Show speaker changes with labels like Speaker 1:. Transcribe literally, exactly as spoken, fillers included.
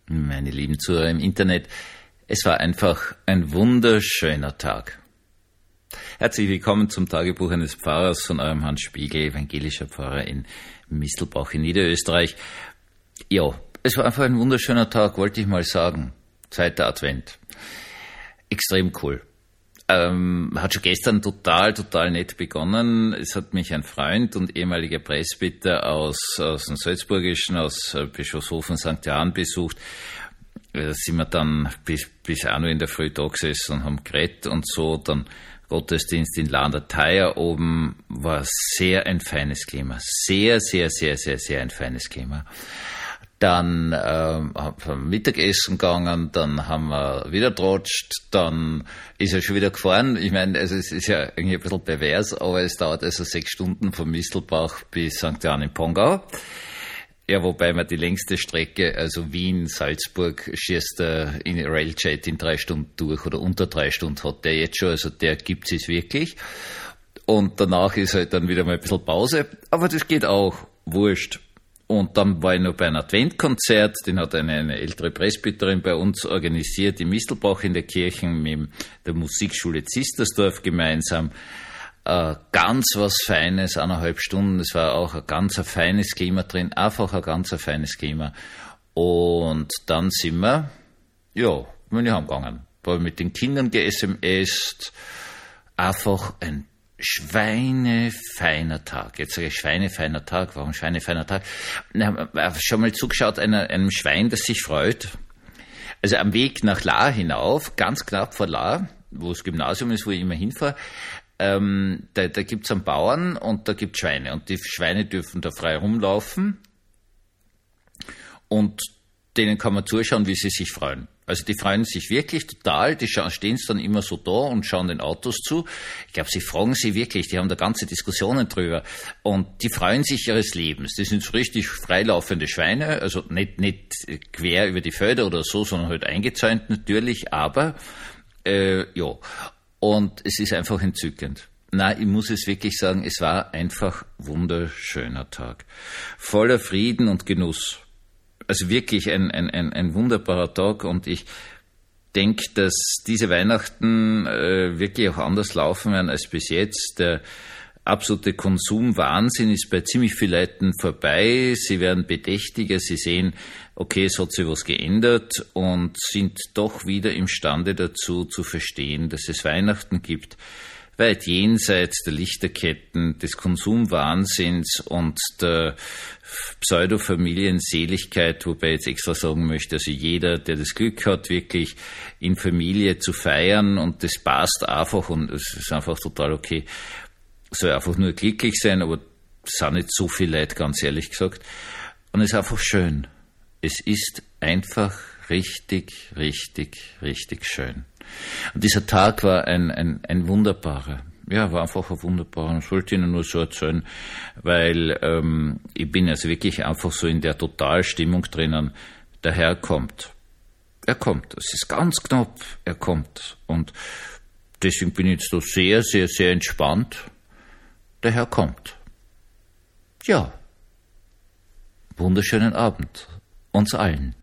Speaker 1: Meine lieben Zuhörer im Internet, es war einfach ein wunderschöner Tag. Herzlich willkommen zum Tagebuch eines Pfarrers von eurem Hans Spiegel, evangelischer Pfarrer in Mistelbach in Niederösterreich. Ja, es war einfach ein wunderschöner Tag, wollte ich mal sagen. Zweiter Advent. Extrem cool. Ähm, hat schon gestern total, total nett begonnen. Es hat mich ein Freund und ehemaliger Presbyter aus, aus dem Salzburgischen, aus Bischofshofen Sankt Johann besucht. Da sind wir dann bis, bis auch noch in der Früh da gesessen und haben geredet und so. Dann Gottesdienst in Landerteier oben, war sehr ein feines Klima. Sehr, sehr, sehr, sehr, sehr ein feines Klima. Dann äh, haben wir Mittagessen gegangen, dann haben wir wieder trotscht, dann ist er schon wieder gefahren. Ich meine, also es ist ja irgendwie ein bisschen pervers, aber es dauert also sechs Stunden von Mistelbach bis Sankt Johann in Pongau. Ja, wobei man die längste Strecke, also Wien, Salzburg, schießt der in Railjet in drei Stunden durch oder unter drei Stunden hat der jetzt schon, also der gibt es wirklich. Und danach ist halt dann wieder mal ein bisschen Pause, aber das geht auch, wurscht. Und dann war ich noch bei einem Adventkonzert, den hat eine, eine ältere Presbyterin bei uns organisiert, in Mistelbach in der Kirche mit der Musikschule Zistersdorf gemeinsam. Äh, ganz was Feines, eineinhalb Stunden, es war auch ein ganz ein feines Klima drin, einfach ein ganz ein feines Klima. Und dann sind wir, ja, bin ich heimgegangen, war mit den Kindern ge-S M S'd, einfach ein schweinefeiner Tag. Jetzt sage ich schweinefeiner Tag. Warum schweinefeiner Tag? Na, schon mal zugeschaut einer, einem Schwein, das sich freut. Also am Weg nach Lahr hinauf, ganz knapp vor Lahr, wo das Gymnasium ist, wo ich immer hinfahre, ähm, da, da gibt's einen Bauern und da gibt's Schweine. Und die Schweine dürfen da frei rumlaufen und denen kann man zuschauen, wie sie sich freuen. Also die freuen sich wirklich total, die stehen dann immer so da und schauen den Autos zu. Ich glaube, sie fragen sich wirklich, die haben da ganze Diskussionen drüber. Und die freuen sich ihres Lebens. Das sind so richtig freilaufende Schweine, also nicht, nicht quer über die Felder oder so, sondern halt eingezäunt natürlich, aber äh, ja. Und es ist einfach entzückend. Nein, ich muss es wirklich sagen, es war einfach wunderschöner Tag. Voller Frieden und Genuss. Also wirklich ein, ein, ein, ein wunderbarer Tag und ich denke, dass diese Weihnachten äh, wirklich auch anders laufen werden als bis jetzt. Der absolute Konsumwahnsinn ist bei ziemlich vielen Leuten vorbei. Sie werden bedächtiger, sie sehen, okay, es hat sich was geändert und sind doch wieder imstande dazu zu verstehen, dass es Weihnachten gibt, weit jenseits der Lichterketten, des Konsumwahnsinns und der Pseudo-Familienseligkeit, wobei ich jetzt extra sagen möchte, also jeder, der das Glück hat, wirklich in Familie zu feiern und das passt einfach und es ist einfach total okay, soll einfach nur glücklich sein, aber es sind nicht so viele Leute, ganz ehrlich gesagt. Und es ist einfach schön. Es ist einfach richtig, richtig, richtig schön. Und dieser Tag war ein, ein, ein wunderbarer. Ja, war einfach ein wunderbarer. Ich wollte Ihnen nur so erzählen, weil ähm, ich bin also wirklich einfach so in der Totalstimmung drinnen. Der Herr kommt. Er kommt. Es ist ganz knapp. Er kommt. Und deswegen bin ich jetzt so sehr, sehr, sehr entspannt. Der Herr kommt. Ja. Wunderschönen Abend. Uns allen.